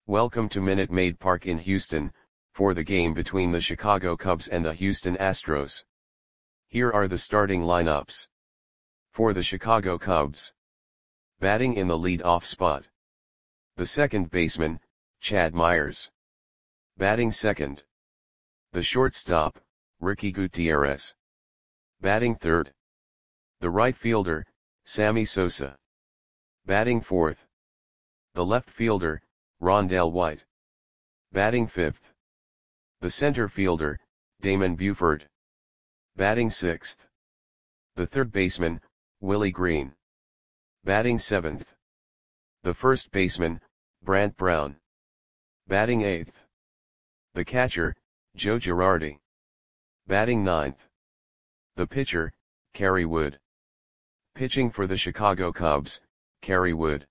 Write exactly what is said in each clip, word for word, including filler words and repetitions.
Welcome to Minute Maid Park in Houston, for the game between the Chicago Cubs and the Houston Astros. Here are the starting lineups. For the Chicago Cubs. Batting in the lead-off spot. The second baseman, Chad Myers. Batting second. The shortstop, Ricky Gutierrez. Batting third. The right fielder, Sammy Sosa. Batting fourth. The left fielder, Rondell White. Batting fifth. The center fielder, Damon Buford. Batting sixth. The third baseman, Willie Green. Batting seventh. The first baseman, Brant Brown. Batting eighth. The catcher, Joe Girardi. Batting ninth. The pitcher, Kerry Wood. Pitching for the Chicago Cubs, Kerry Wood.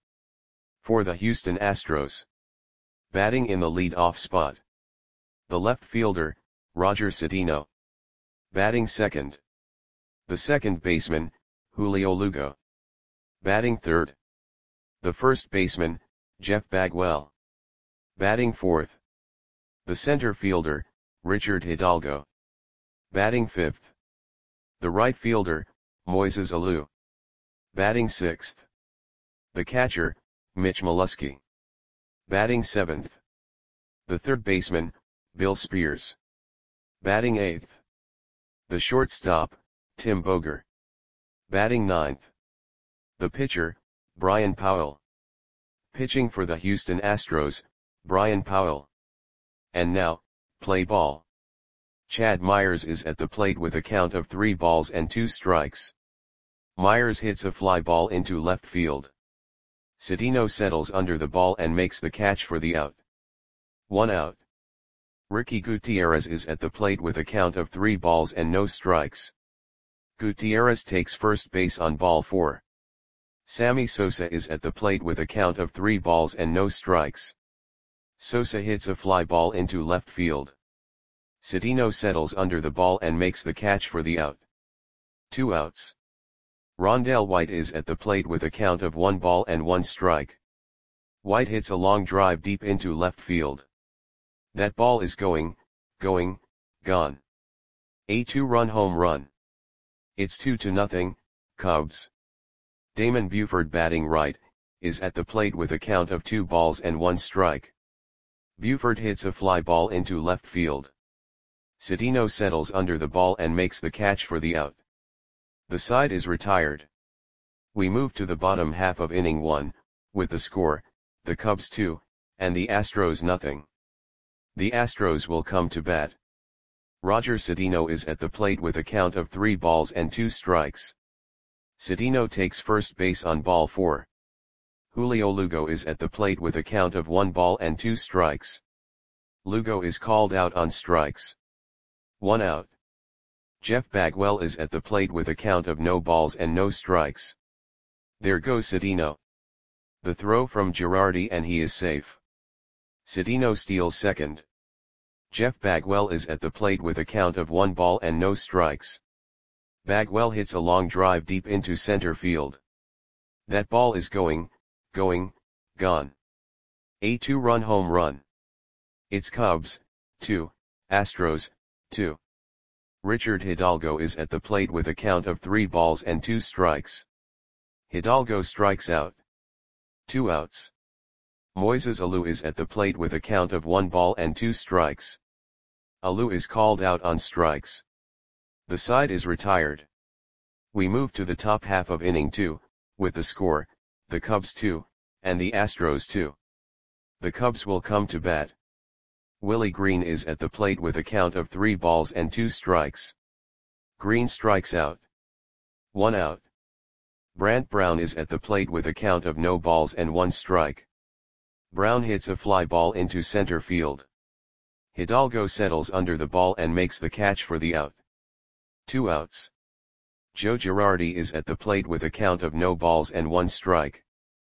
For the Houston Astros. Batting in the lead-off spot. The left fielder, Roger Cedeno. Batting second. The second baseman, Julio Lugo. Batting third. The first baseman, Jeff Bagwell. Batting fourth. The center fielder, Richard Hidalgo. Batting fifth. The right fielder, Moises Alou. Batting sixth. The catcher, Mitch Molesky. Batting seventh. The third baseman, Bill Spears. Batting eighth. The shortstop, Tim Boger. Batting ninth. The pitcher, Brian Powell. Pitching for the Houston Astros, Brian Powell. And now, play ball. Chad Myers is at the plate with a count of three balls and two strikes. Myers hits a fly ball into left field. Cedeno settles under the ball and makes the catch for the out. One out. Ricky Gutierrez is at the plate with a count of three balls and no strikes. Gutierrez takes first base on ball four. Sammy Sosa is at the plate with a count of three balls and no strikes. Sosa hits a fly ball into left field. Cedeno settles under the ball and makes the catch for the out. Two outs. Rondell White is at the plate with a count of one ball and one strike. White hits a long drive deep into left field. That ball is going, going, gone. A two-run home run. It's two to nothing, Cubs. Damon Buford, batting right, is at the plate with a count of two balls and one strike. Buford hits a fly ball into left field. Cedeno settles under the ball and makes the catch for the out. The side is retired. We move to the bottom half of inning one, with the score, the Cubs two, and the Astros nothing. The Astros will come to bat. Roger Cedeno is at the plate with a count of three balls and two strikes. Cedeno takes first base on ball four. Julio Lugo is at the plate with a count of one ball and two strikes. Lugo is called out on strikes. One out. Jeff Bagwell is at the plate with a count of no balls and no strikes. There goes Cedeno. The throw from Girardi and he is safe. Cedeno steals second. Jeff Bagwell is at the plate with a count of one ball and no strikes. Bagwell hits a long drive deep into center field. That ball is going, going, gone. A two-run home run. It's Cubs, two, Astros, two. Richard Hidalgo is at the plate with a count of three balls and two strikes. Hidalgo strikes out. Two outs. Moises Alou is at the plate with a count of one ball and two strikes. Alou is called out on strikes. The side is retired. We move to the top half of inning two, with the score, the Cubs two, and the Astros two. The Cubs will come to bat. Willie Green is at the plate with a count of three balls and two strikes. Green strikes out. One out. Brant Brown is at the plate with a count of no balls and one strike. Brown hits a fly ball into center field. Hidalgo settles under the ball and makes the catch for the out. Two outs. Joe Girardi is at the plate with a count of no balls and one strike.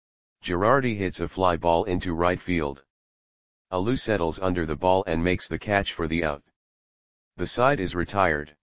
Girardi hits a fly ball into right field. Alou settles under the ball and makes the catch for the out. The side is retired.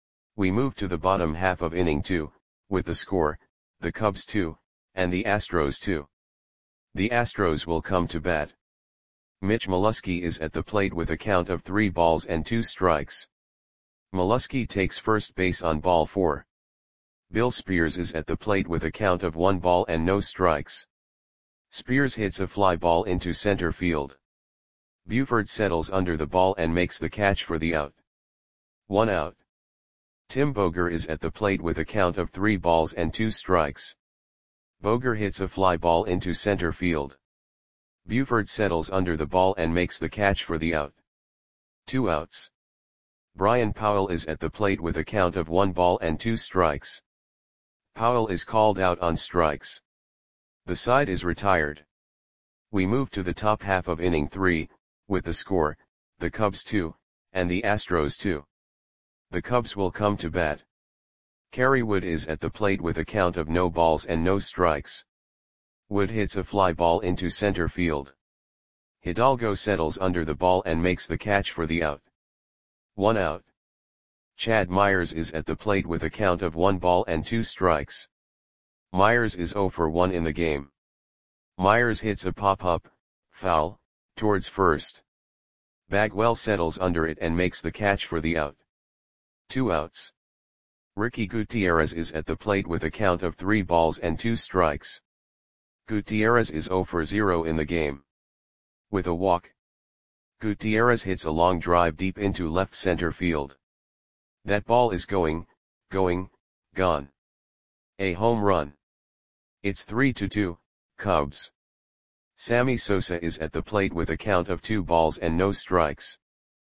We move to the bottom half of inning two, with the score, the Cubs two, and the Astros two. The Astros will come to bat. Mitch Molesky is at the plate with a count of three balls and two strikes. Molesky takes first base on ball four. Bill Spears is at the plate with a count of one ball and no strikes. Spears hits a fly ball into center field. Buford settles under the ball and makes the catch for the out. One out. Tim Boger is at the plate with a count of three balls and two strikes. Boger hits a fly ball into center field. Buford settles under the ball and makes the catch for the out. Two outs. Brian Powell is at the plate with a count of one ball and two strikes. Powell is called out on strikes. The side is retired. We move to the top half of inning three, with the score, the Cubs two, and the Astros two. The Cubs will come to bat. Kerry Wood is at the plate with a count of no balls and no strikes. Wood hits a fly ball into center field. Hidalgo settles under the ball and makes the catch for the out. One out. Chad Myers is at the plate with a count of one ball and two strikes. Myers is oh for one in the game. Myers hits a pop-up, foul, towards first. Bagwell settles under it and makes the catch for the out. Two outs. Ricky Gutierrez is at the plate with a count of three balls and two strikes. Gutierrez is oh for zero in the game. With a walk. Gutierrez hits a long drive deep into left center field. That ball is going, going, gone. A home run. It's three to two, Cubs. Sammy Sosa is at the plate with a count of two balls and no strikes.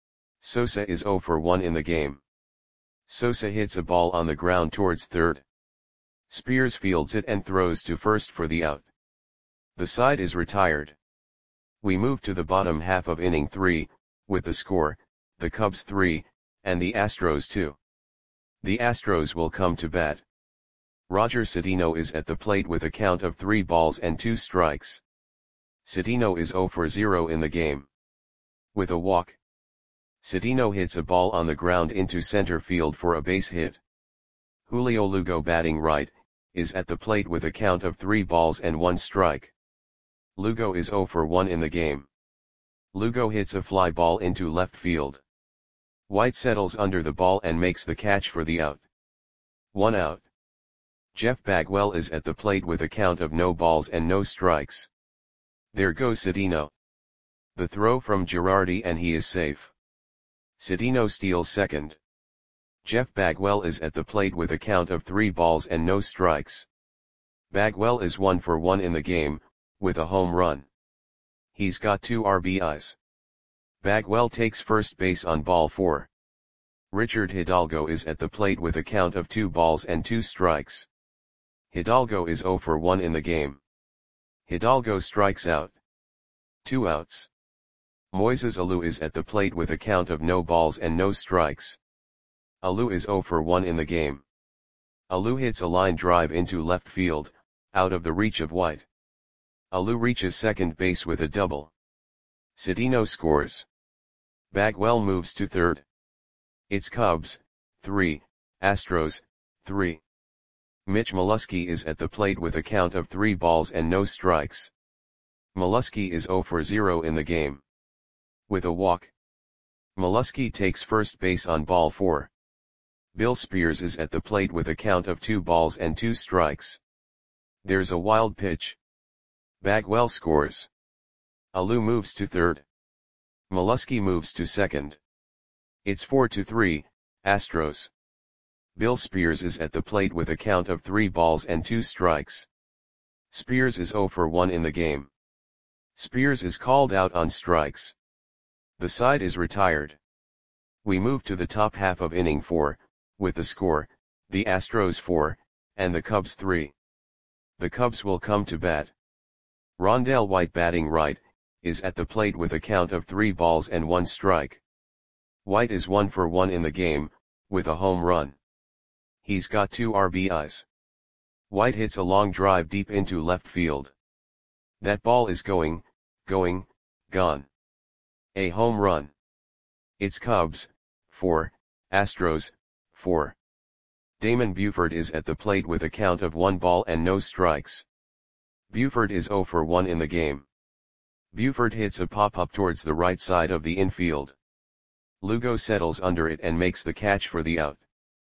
Sosa is oh for one in the game. Sosa hits a ball on the ground towards third. Spears fields it and throws to first for the out. The side is retired. We move to the bottom half of inning three, with the score, the Cubs three, and the Astros two. The Astros will come to bat. Roger Cedeno is at the plate with a count of three balls and two strikes. Cedeno is oh for zero in the game. With a walk. Cedeno hits a ball on the ground into center field for a base hit. Julio Lugo, batting right, is at the plate with a count of three balls and one strike. Lugo is oh for one in the game. Lugo hits a fly ball into left field. White settles under the ball and makes the catch for the out. One out. Jeff Bagwell is at the plate with a count of no balls and no strikes. There goes Cedeno. The throw from Girardi and he is safe. Cedeno steals second. Jeff Bagwell is at the plate with a count of three balls and no strikes. Bagwell is one for one in the game, with a home run. He's got two R B Is. Bagwell takes first base on ball four. Richard Hidalgo is at the plate with a count of two balls and two strikes. Hidalgo is oh for one in the game. Hidalgo strikes out. Two outs. Moises Alou is at the plate with a count of no balls and no strikes. Alou is oh for one in the game. Alou hits a line drive into left field, out of the reach of White. Alou reaches second base with a double. Cedeno scores. Bagwell moves to third. It's Cubs, three, Astros, three. Mitch Molesky is at the plate with a count of three balls and no strikes. Molesky is oh for zero in the game. With a walk. Molesky takes first base on ball four. Bill Spears is at the plate with a count of two balls and two strikes. There's a wild pitch. Bagwell scores. Alou moves to third. Molesky moves to second. It's four to three, Astros. Bill Spears is at the plate with a count of three balls and two strikes. Spears is oh for one in the game. Spears is called out on strikes. The side is retired. We move to the top half of inning four, with the score, the Astros four, and the Cubs three. The Cubs will come to bat. Rondell White, batting right, is at the plate with a count of three balls and one strike. White is one for one in the game, with a home run. He's got two R B Is. White hits a long drive deep into left field. That ball is going, going, gone. A home run. It's Cubs, four, Astros, four. Damon Buford is at the plate with a count of one ball and no strikes. Buford is oh for one in the game. Buford hits a pop-up towards the right side of the infield. Lugo settles under it and makes the catch for the out.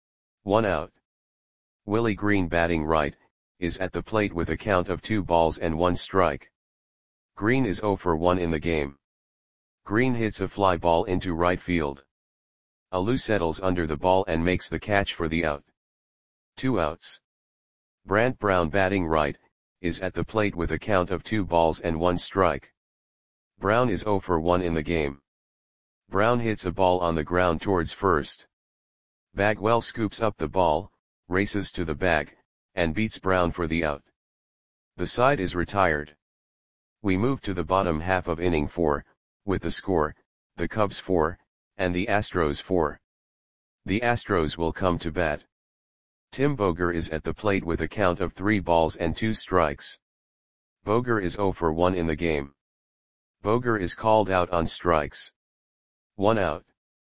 One out. Willie Green, batting right, is at the plate with a count of two balls and one strike. Green is oh for one in the game. Green hits a fly ball into right field. Alou settles under the ball and makes the catch for the out. Two outs. Brant Brown, batting right, is at the plate with a count of two balls and one strike. Brown is oh for one in the game. Brown hits a ball on the ground towards first. Bagwell scoops up the ball, races to the bag, and beats Brown for the out. The side is retired. We move to the bottom half of inning four, with the score, the Cubs four, and the Astros four. The Astros will come to bat. Tim Boger is at the plate with a count of three balls and two strikes. Boger is oh for one in the game. Boger is called out on strikes. One out.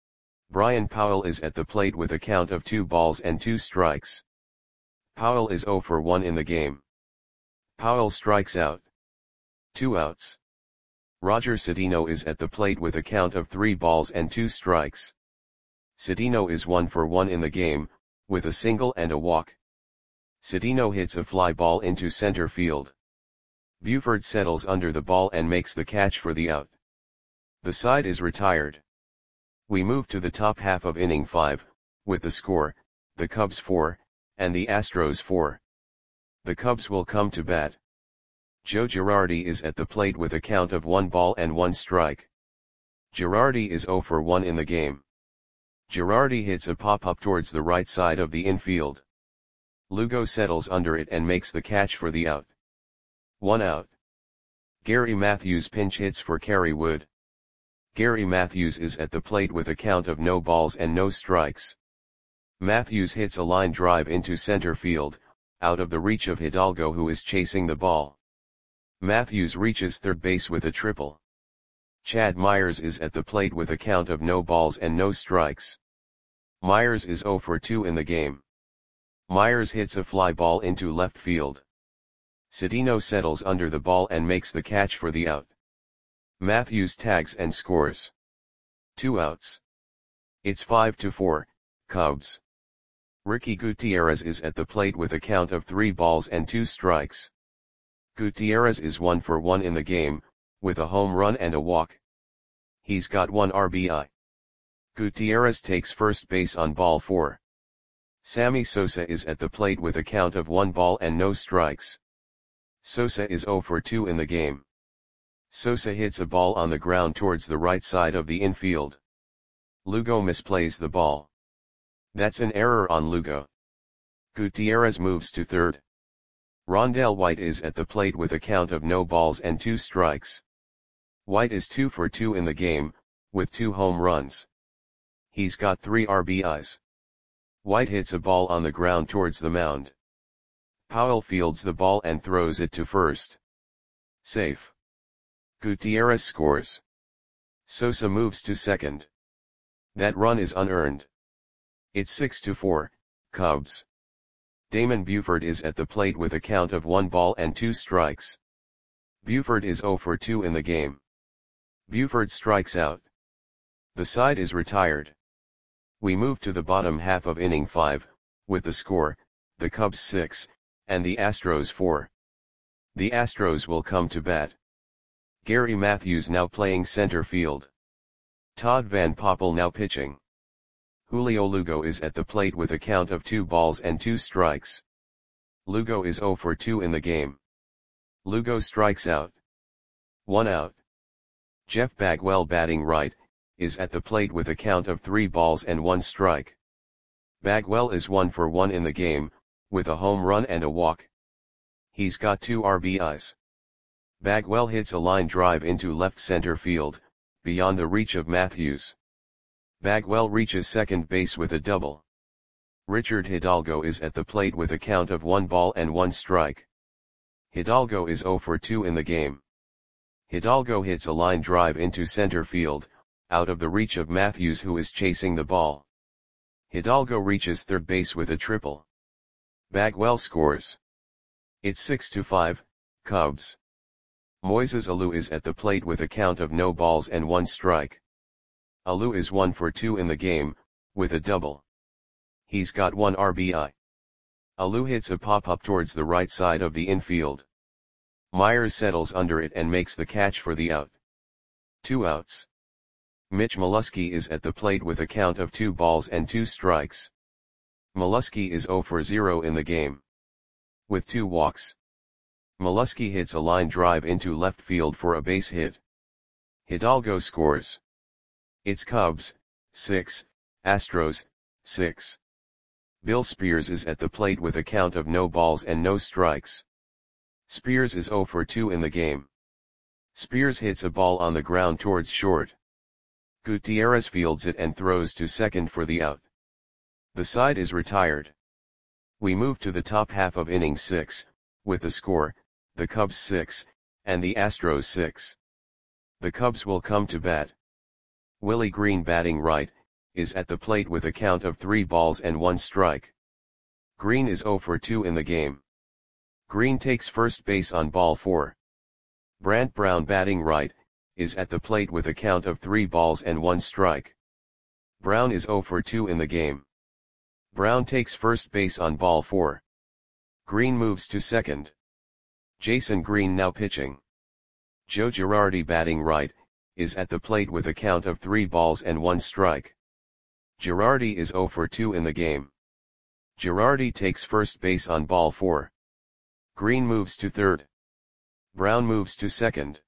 Brian Powell is at the plate with a count of two balls and two strikes. Powell is oh for one in the game. Powell strikes out. Two outs. Roger Cedeno is at the plate with a count of three balls and two strikes. Cedeno is one for one in the game, with a single and a walk. Cedeno hits a fly ball into center field. Buford settles under the ball and makes the catch for the out. The side is retired. We move to the top half of inning five, with the score, the Cubs four, and the Astros four. The Cubs will come to bat. Joe Girardi is at the plate with a count of one ball and one strike. Girardi is oh for one in the game. Girardi hits a pop-up towards the right side of the infield. Lugo settles under it and makes the catch for the out. One out. Gary Matthews pinch hits for Kerry Wood. Gary Matthews is at the plate with a count of no balls and no strikes. Matthews hits a line drive into center field, out of the reach of Hidalgo, who is chasing the ball. Matthews reaches third base with a triple. Chad Myers is at the plate with a count of no balls and no strikes. Myers is oh for two in the game. Myers hits a fly ball into left field. Cedeno settles under the ball and makes the catch for the out. Matthews tags and scores. Two outs. It's five to four, Cubs. Ricky Gutierrez is at the plate with a count of three balls and two strikes. Gutierrez is one for one in the game, with a home run and a walk. He's got one R B I. Gutierrez takes first base on ball four. Sammy Sosa is at the plate with a count of one ball and no strikes. Sosa is oh for two in the game. Sosa hits a ball on the ground towards the right side of the infield. Lugo misplays the ball. That's an error on Lugo. Gutierrez moves to third. Rondell White is at the plate with a count of no balls and two strikes. White is two for two in the game, with two home runs. He's got three R B Is. White hits a ball on the ground towards the mound. Powell fields the ball and throws it to first. Safe. Gutierrez scores. Sosa moves to second. That run is unearned. It's six to four, Cubs. Damon Buford is at the plate with a count of one ball and two strikes. Buford is oh for two in the game. Buford strikes out. The side is retired. We move to the bottom half of inning five, with the score, the Cubs six, and the Astros four. The Astros will come to bat. Gary Matthews now playing center field. Todd Van Poppel now pitching. Julio Lugo is at the plate with a count of two balls and two strikes. Lugo is oh for two in the game. Lugo strikes out. One out. Jeff Bagwell, batting right, is at the plate with a count of three balls and one strike. Bagwell is one for one in the game, with a home run and a walk. He's got two R B Is. Bagwell hits a line drive into left center field, beyond the reach of Matthews. Bagwell reaches second base with a double. Richard Hidalgo is at the plate with a count of one ball and one strike. Hidalgo is oh for two in the game. Hidalgo hits a line drive into center field, out of the reach of Matthews, who is chasing the ball. Hidalgo reaches third base with a triple. Bagwell scores. It's six to five, Cubs. Moises Alou is at the plate with a count of no balls and one strike. Alou is one for two in the game, with a double. He's got one R B I. Alou hits a pop-up towards the right side of the infield. Myers settles under it and makes the catch for the out. Two outs. Mitch Molesky is at the plate with a count of two balls and two strikes. Molesky is zero for zero in the game. With two walks. Molesky hits a line drive into left field for a base hit. Hidalgo scores. It's Cubs, six, Astros, six. Bill Spears is at the plate with a count of no balls and no strikes. Spears is zero for two in the game. Spears hits a ball on the ground towards short. Gutierrez fields it and throws to second for the out. The side is retired. We move to the top half of inning six, with the score, the Cubs six, and the Astros six. The Cubs will come to bat. Willie Green, batting right, is at the plate with a count of three balls and one strike. Green is zero for two in the game. Green takes first base on ball four. Brant Brown, batting right, is at the plate with a count of three balls and one strike. Brown is zero for two in the game. Brown takes first base on ball four. Green moves to second. Jason Green now pitching. Joe Girardi, batting right, is at the plate with a count of three balls and one strike. Girardi is zero for two in the game. Girardi takes first base on ball four. Green moves to third. Brown moves to second.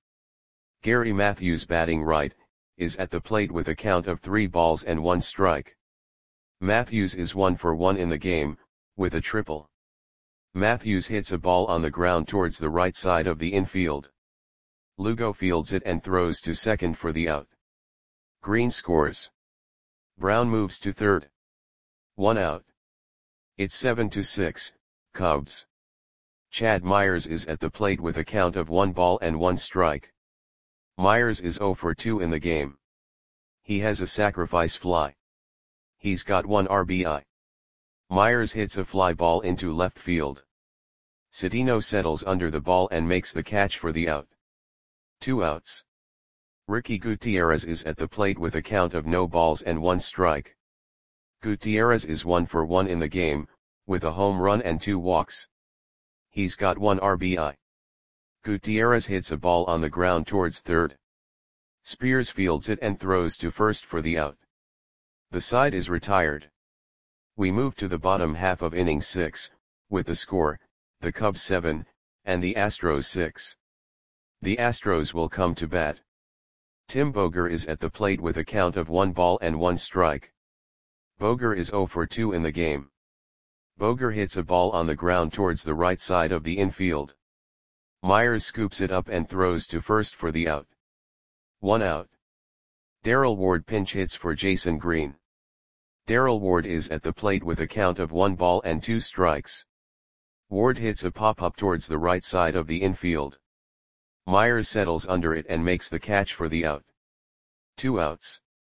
Gary Matthews, batting right, is at the plate with a count of three balls and one strike. Matthews is one for one in the game, with a triple. Matthews hits a ball on the ground towards the right side of the infield. Lugo fields it and throws to second for the out. Green scores. Brown moves to third. One out. It's seven to six, Cubs. Chad Myers is at the plate with a count of one ball and one strike. Myers is zero for two in the game. He has a sacrifice fly. He's got one R B I. Myers hits a fly ball into left field. Cedeno settles under the ball and makes the catch for the out. Two outs. Ricky Gutierrez is at the plate with a count of no balls and one strike. Gutierrez is one for one in the game, with a home run and two walks. He's got one R B I. Gutierrez hits a ball on the ground towards third. Spears fields it and throws to first for the out. The side is retired. We move to the bottom half of inning six, with the score, the Cubs seven, and the Astros six. The Astros will come to bat. Tim Boger is at the plate with a count of one ball and one strike. Boger is zero for two in the game. Boger hits a ball on the ground towards the right side of the infield. Myers scoops it up and throws to first for the out. One out. Darrell Ward pinch hits for Jason Green. Darrell Ward is at the plate with a count of one ball and two strikes. Ward hits a pop-up towards the right side of the infield. Myers settles under it and makes the catch for the out. Two outs.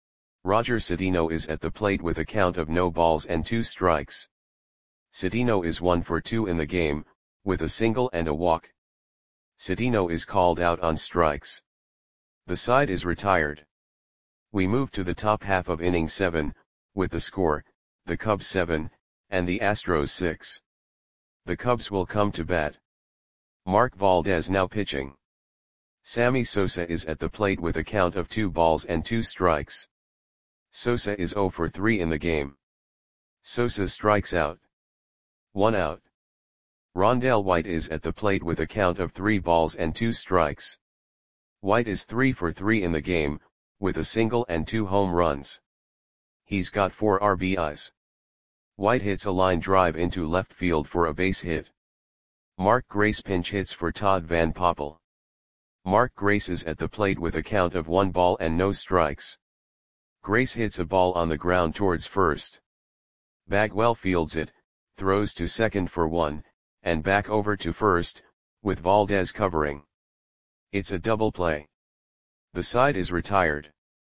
Roger Cedeno is at the plate with a count of no balls and two strikes. Cedeno is one for two in the game, with a single and a walk. Cedeno is called out on strikes. The side is retired. We move to the top half of inning seven, with the score, the Cubs seven, and the Astros six. The Cubs will come to bat. Mark Valdez now pitching. Sammy Sosa is at the plate with a count of two balls and two strikes. Sosa is zero for three in the game. Sosa strikes out. One out. Rondell White is at the plate with a count of three balls and two strikes. White is three for three in the game, with a single and two home runs. He's got four R B Is. White hits a line drive into left field for a base hit. Mark Grace pinch hits for Todd Van Poppel. Mark Grace is at the plate with a count of one ball and no strikes. Grace hits a ball on the ground towards first. Bagwell fields it, throws to second for one, and back over to first, with Valdez covering. It's a double play. The side is retired.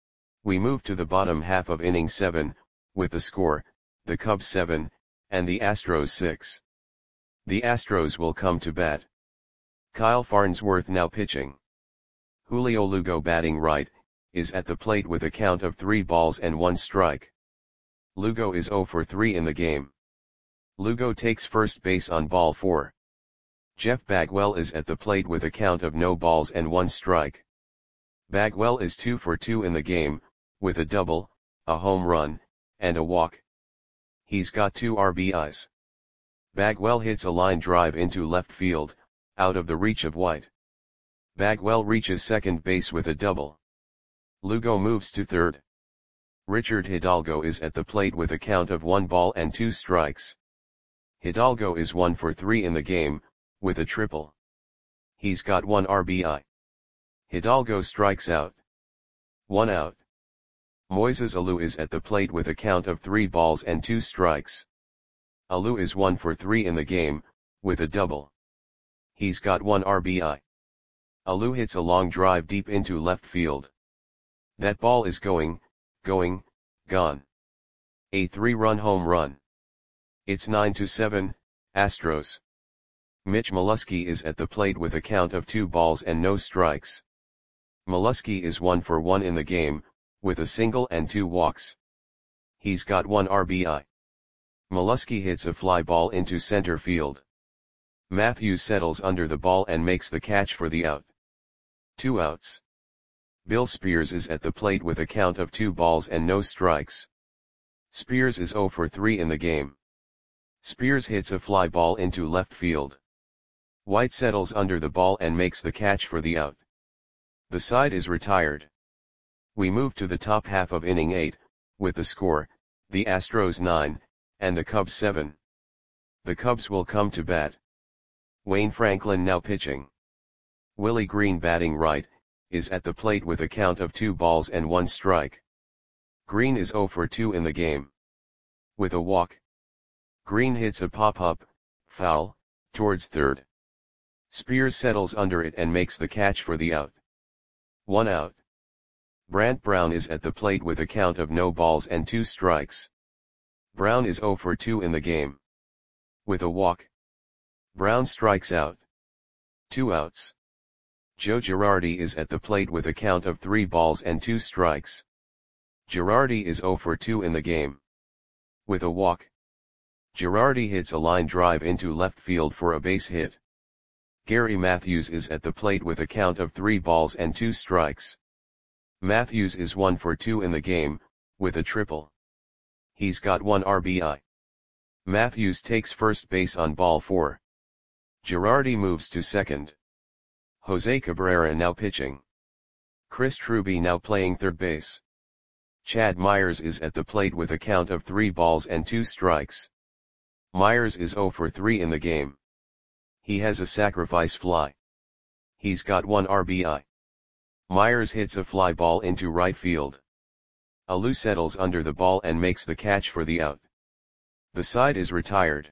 We move to the bottom half of inning seven, with the score, the Cubs seven, and the Astros six. The Astros will come to bat. Kyle Farnsworth now pitching. Julio Lugo batting right, is at the plate with a count of three balls and one strike. Lugo is zero for three in the game. Lugo takes first base on ball four. Jeff Bagwell is at the plate with a count of no balls and one strike. Bagwell is two for two in the game, with a double, a home run, and a walk. He's got two R B Is. Bagwell hits a line drive into left field, out of the reach of White. Bagwell reaches second base with a double. Lugo moves to third. Richard Hidalgo is at the plate with a count of one ball and two strikes. Hidalgo is one for three in the game, with a triple. He's got one R B I. Hidalgo strikes out. One out. Moises Alou is at the plate with a count of three balls and two strikes. Alou is one for three in the game, with a double. He's got one R B I. Alou hits a long drive deep into left field. That ball is going, going, gone. A three-run home run. It's nine to seven, Astros. Mitch Molesky is at the plate with a count of two balls and no strikes. Molesky is one for one in the game, with a single and two walks. He's got one R B I. Molesky hits a fly ball into center field. Matthews settles under the ball and makes the catch for the out. Two outs. Bill Spears is at the plate with a count of two balls and no strikes. Spears is zero for three in the game. Spears hits a fly ball into left field. White settles under the ball and makes the catch for the out. The side is retired. We move to the top half of inning eight, with the score, the Astros nine, and the Cubs seven. The Cubs will come to bat. Wayne Franklin now pitching. Willie Green batting right, is at the plate with a count of two balls and one strike. Green is zero for two in the game. With a walk. Green hits a pop-up, foul, towards third. Spears settles under it and makes the catch for the out. One out. Brant Brown is at the plate with a count of no balls and two strikes. Brown is zero for two in the game. With a walk. Brown strikes out. Two outs. Joe Girardi is at the plate with a count of three balls and two strikes. Girardi is zero for two in the game. With a walk. Girardi hits a line drive into left field for a base hit. Gary Matthews is at the plate with a count of three balls and two strikes. Matthews is one for two in the game, with a triple. He's got one R B I. Matthews takes first base on ball four. Girardi moves to second. Jose Cabrera now pitching. Chris Truby now playing third base. Chad Myers is at the plate with a count of three balls and two strikes. Myers is zero for three in the game. He has a sacrifice fly. He's got one R B I. Myers hits a fly ball into right field. Alou settles under the ball and makes the catch for the out. The side is retired.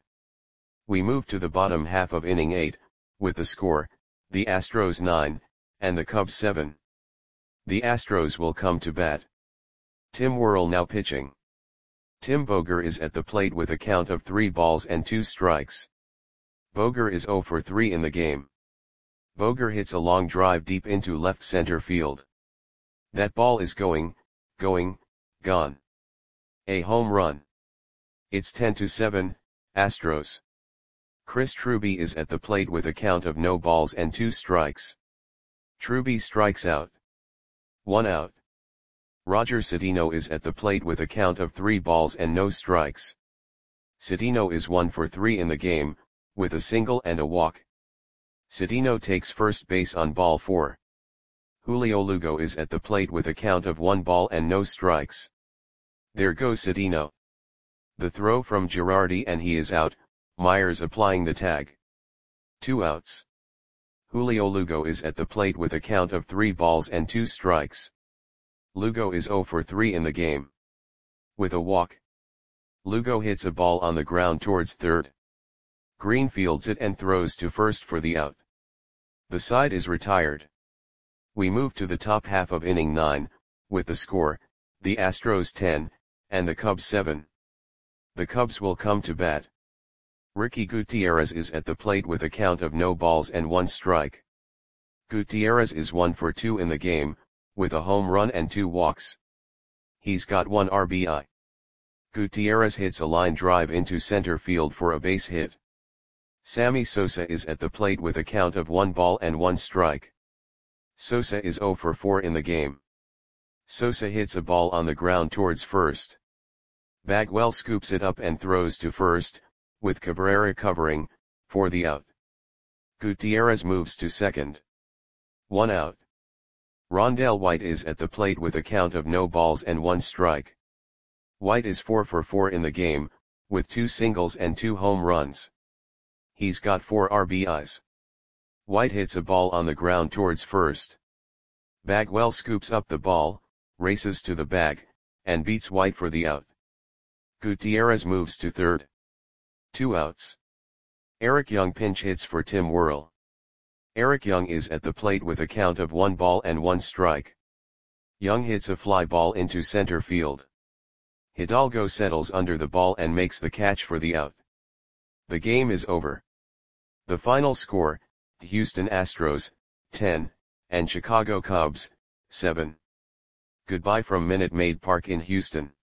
We move to the bottom half of inning eight, with the score, the Astros nine, and the Cubs seven. The Astros will come to bat. Tim Worrell now pitching. Tim Boger is at the plate with a count of three balls and two strikes. Boger is zero for three in the game. Boger hits a long drive deep into left center field. That ball is going, going, gone. A home run. It's ten to seven, Astros. Chris Truby is at the plate with a count of no balls and two strikes. Truby strikes out. One out. Roger Cedeno is at the plate with a count of three balls and no strikes. Cedeno is one for three in the game, with a single and a walk. Cedeno takes first base on ball four. Julio Lugo is at the plate with a count of one ball and no strikes. There goes Cedeno. The throw from Girardi and he is out, Myers applying the tag. Two outs. Julio Lugo is at the plate with a count of three balls and two strikes. Lugo is zero for three in the game. With a walk. Lugo hits a ball on the ground towards third. Green fields it and throws to first for the out. The side is retired. We move to the top half of inning nine, with the score, the Astros ten, and the Cubs seven. The Cubs will come to bat. Ricky Gutierrez is at the plate with a count of no balls and one strike. Gutierrez is one for two in the game, with a home run and two walks. He's got one R B I. Gutierrez hits a line drive into center field for a base hit. Sammy Sosa is at the plate with a count of one ball and one strike. Sosa is zero for four in the game. Sosa hits a ball on the ground towards first. Bagwell scoops it up and throws to first, with Cabrera covering, for the out. Gutierrez moves to second. One out. Rondell White is at the plate with a count of no balls and one strike. White is four for four in the game, with two singles and two home runs. He's got four R B Is. White hits a ball on the ground towards first. Bagwell scoops up the ball, races to the bag, and beats White for the out. Gutierrez moves to third. Two outs. Eric Young pinch hits for Tim Worrell. Eric Young is at the plate with a count of one ball and one strike. Young hits a fly ball into center field. Hidalgo settles under the ball and makes the catch for the out. The game is over. The final score, Houston Astros, ten, and Chicago Cubs, seven. Goodbye from Minute Maid Park in Houston.